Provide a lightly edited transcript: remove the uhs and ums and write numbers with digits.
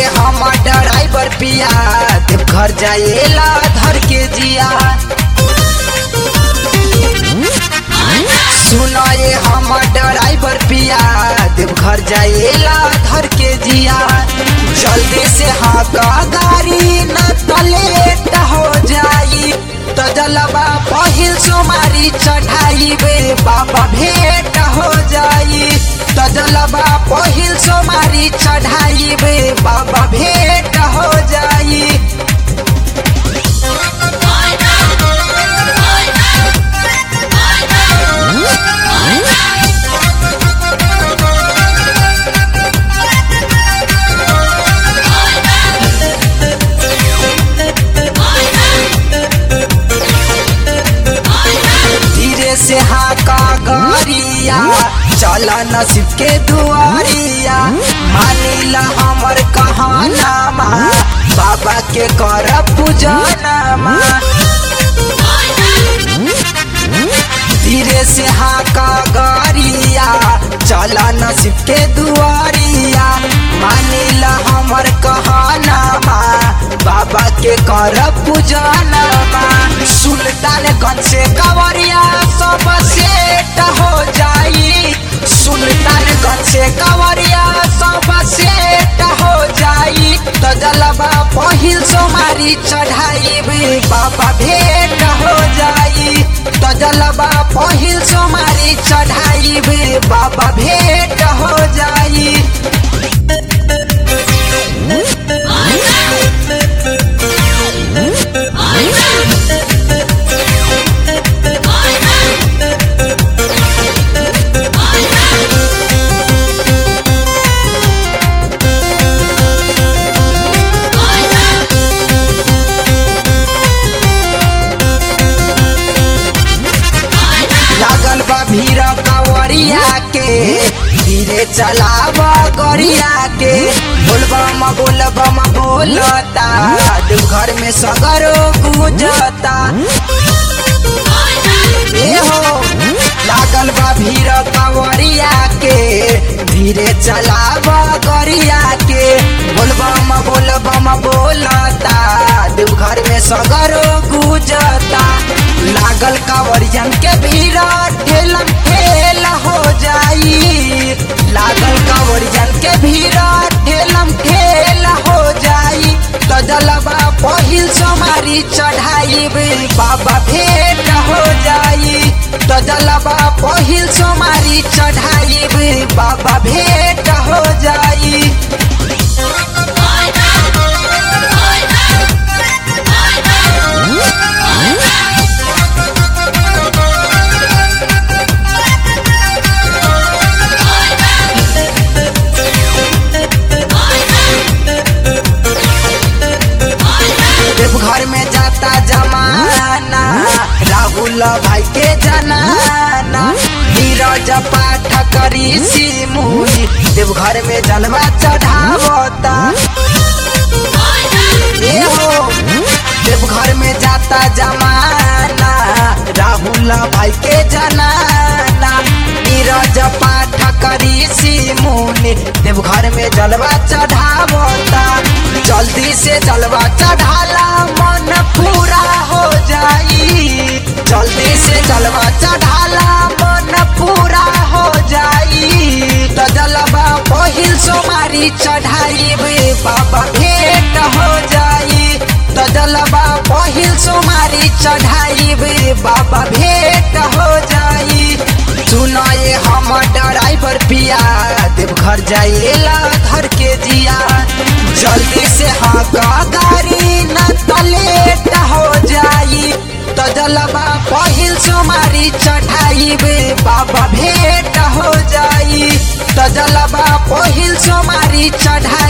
हम ड्राइवर पिया देव घर जाएला धर के जिया। सुनाए हम ड्राइवर पिया देव घर जाएला धर के जिया। जल्दी से हाका गाड़ी न तो लेट हो जाई तो जलवा पहिल सोमारी चढ़ाई बे बाबा भेंट हो जाई तो जलवा पहिल सोमारी चढ़ाई बे बाबा भेंट हो जाई। से हाका गरिया चला नसीब के दुआरिया। मानिला हमर कहानामा बाबा के कर पूजनमा। धीरे से हाका गरिया चला नसीब के दुआरिया। मानिला हमर कहानामा बाबा के कर पूजनमा। सुल्तानगंज से कवरिया सब सेट हो जाई। सुल्तानगंज से कवरिया सब सेट हो जाई तो जलवा पहिल सोमारी चढ़ाई भी बाबा भेंट हो जाई तो जलवा पहिल सोमारी चढ़ाई भी बाबा भेंट हो जाई। लागल बा भीड़ कांवरिया के धीरे चलाव गरिया के। बोलबम बोलता देवघर में सगरो गूंजता। ए हो लागल बा भीड़ कांवरिया के धीरे चलाव गरिया के। बोलबम बोलता देवघर में सगरो गूंजता। लागल कांवरियन के भीड़ ठेलम ठेल हो जाई। लागल कांवरियन के भीड़ ठेलम ठेल हो जाई तो जलवा पहिल सोमारी चढ़ाई बाबा भेंट हो जाई तो जलवा पहिल सोमारी चढ़ाई बाबा भेंट हो जाई। देवघर में जाता जमाना राहुल भाई के जनाना। नीरज पाठक ऋषि मुनि देवघर में जलवा चढ़ावता। देवघर में जाता जमाना राहुल भाई के जनाना। नीरज पाठक ऋषि मुनि देवघर में जलवा चढ़ावता। जल्दी से जलवा चढ़ाला मन पूरा हो जाई। जल्दी से जलवा चढ़ाला मन पूरा हो जाई तो जलवा पहिल सोमारी चढ़ाई बाबा भेंट हो जाई तो जलवा पहिल सोमारी चढ़ाई बाबा भेंट हो जाई। सुनाए हम ड्राइवर पिया देवघर जाएला धर के जिया। जल्दी से हाका गाड़ी न तो लेट हो जाई तो जलवा पहिल सोमारी चढ़ाई बाबा भेंट हो जाई तो जलवा पहिल सोमारी चढ़ाई